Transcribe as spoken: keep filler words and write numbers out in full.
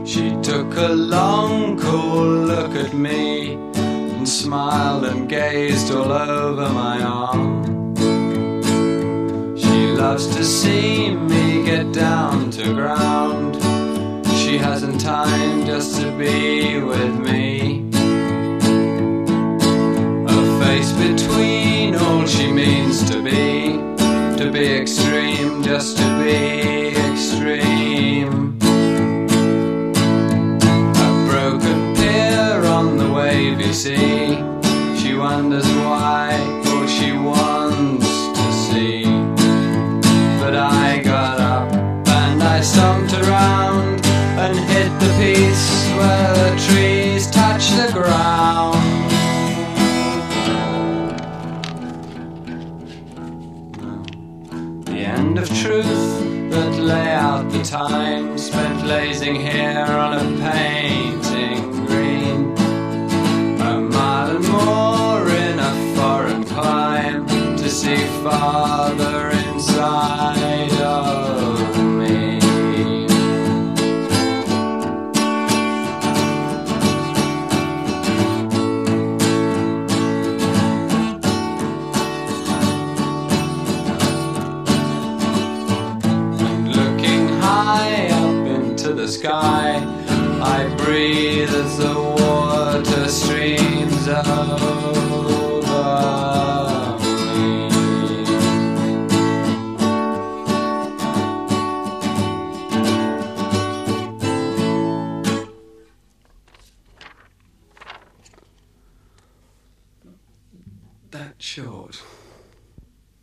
She took a long, cool look at me and smiled and gazed all over my arm. She loves to see me get down to ground. She hasn't time just to be with me. A face between all she means to be, to be extreme, just to be extreme. You see, she wonders why all she wants to see. But I got up and I stomped around and hit the piece where the trees touch the ground. The end of truth that lay out the time spent lazing here on a painting green. More in a foreign clime to see farther inside of me. And looking high up into the sky, I breathe as the water streams over